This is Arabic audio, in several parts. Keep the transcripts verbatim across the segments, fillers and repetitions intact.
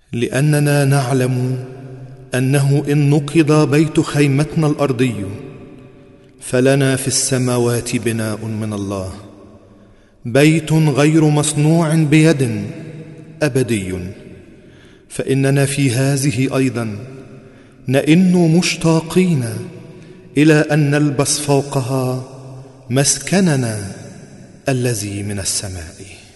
لأننا نعلم أنه إن نقض بيت خيمتنا الأرضي فلنا في السماوات بناء من الله، بيت غير مصنوع بيد أبدي. فإننا في هذه أيضا نئن مشتاقين إلى أن نلبس فوقها مسكننا الذي من السماء.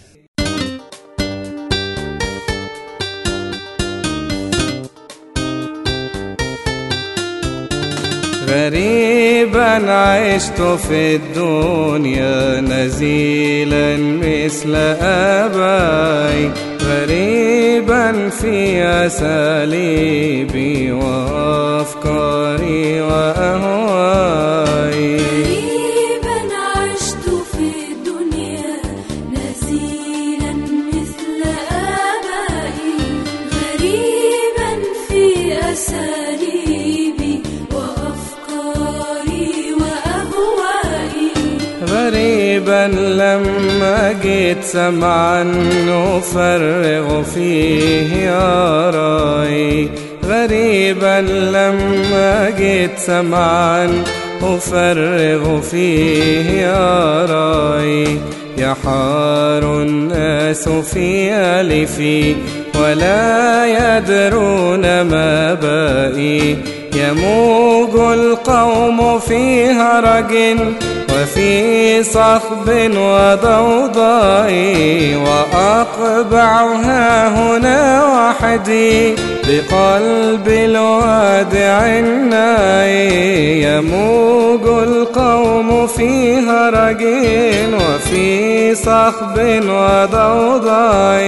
غريبا عشت في الدنيا نزيلا مثل آبائي، غريبا في أساليبي وأفكاري وأهواي. غريبا عشت في الدنيا نزيلا مثل آبائي، غريبا في أساليبي غريبا لما جيت سمعا نفرغ فيه آرائي، غريبا لما جيت سمعا أفرغ فيه آرائي. يحار الناس في ألفي ولا يدرون ما بائي، يموج القوم في هرج وفي صخب وضوضاء، وأقبعها هنا وحدي بقلب الوادع النائي. يموج القوم في هرج وفي صخب وضوضاء،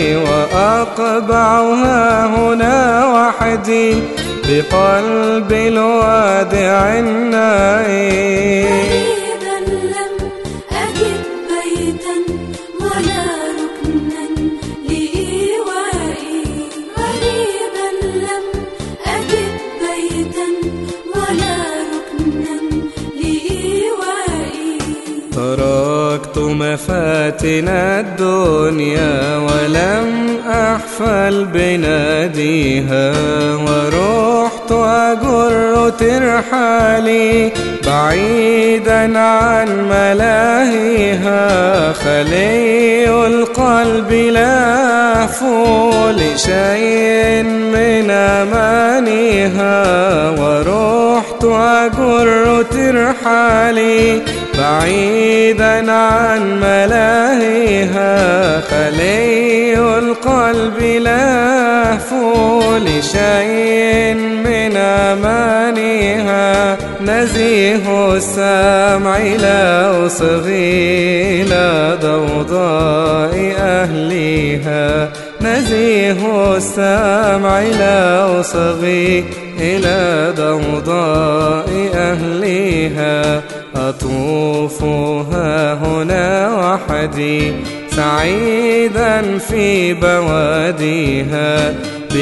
وأقبعها هنا وحدي بقلب الوادع النائي. غريبا لم أجد بيتا ولا ركنا لإيوائي، غريبا لم أجد بيتا ولا ركنا لإيوائي. تركت مفاتن الدنيا ولم أحفل بناديها، ورحت أجر ترحالي بعيدا عن ملاهيها. خلي القلب لا أهفو لشيء من أمانيها، ورحت أجر ترحالي بعيدا عن ملاهيها. خلي القلب لا أهفو لشيء من أمانيها. نزيه السمع لا أصغي إلى ضوضاء أهليها، نزيه السمع لا أصغي إلى ضوضاء أهليها. أطوف ها هنا وحدي سعيدا في بواديها،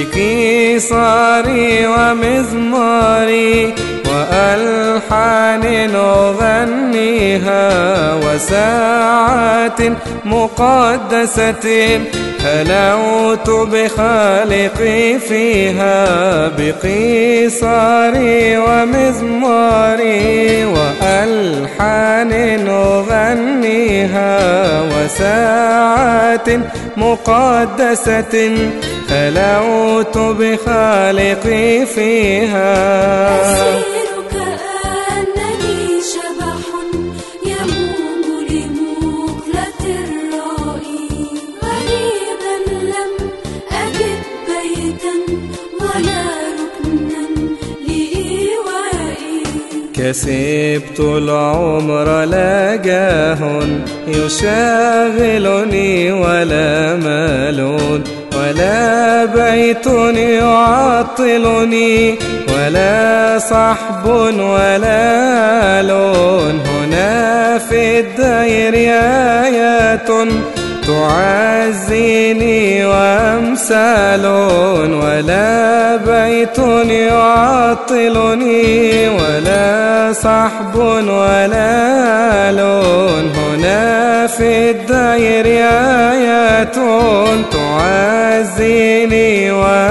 بكساري ومزماري وألحان أغنيها. وساعات مقدسة هلوت بخالقي فيها، بقصاري ومزماري وألحان أغنيها. وساعات مقدسة هلوت بخالقي فيها. أسير كأنني شبح يموج لمقلة الرائي، غريبا لم أجد بيتا ولا ركنا لإيوائي. كسبت العمر لا جاه يشاغلني ولا مال ولا بيت يعطلني ولا صحب ولا لون. هنا في الدير آيات تعزيني وأمثال، ولا بيت يعطلني ولا صحب ولا لون. هنا في الدير آيات تعزيني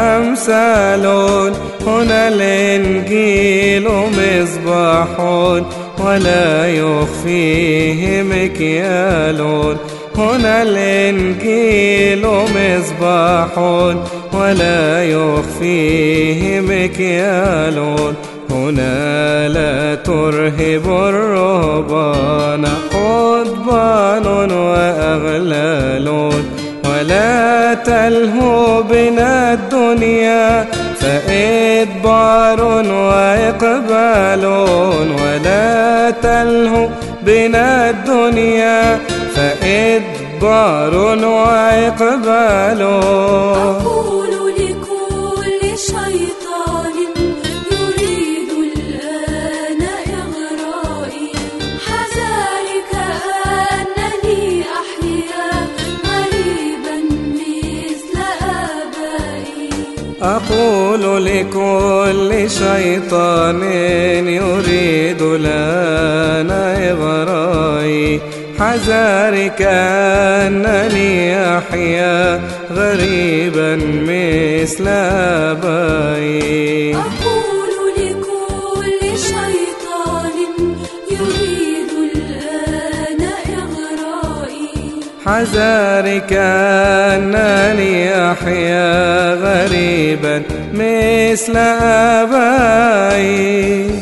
وأمثال. هنا الإنجيل مصباح ولا يخفيه مكيال. هنا الإنجيل مصباح ولا يخفيه مكيال. هنا لا ترهب الرهبان قضبان وأغلال. ولا تلهو بنا الدنيا فإدبار وإقبال. ولا تلهو بنا الدنيا فإدبار وإقبال. أقول لكل شيطان يريد الآن إغرائي حذارك أنني أحيا غريبا مثل آبائي. أقول لكل شيطان يريد الآن إغرائي حذارك أنني أحيا غريبا مثل آبائي. أقول لكل شيطان يريد الآن إغرائي حذارك أنني أحيا غريبا مثل آبائي.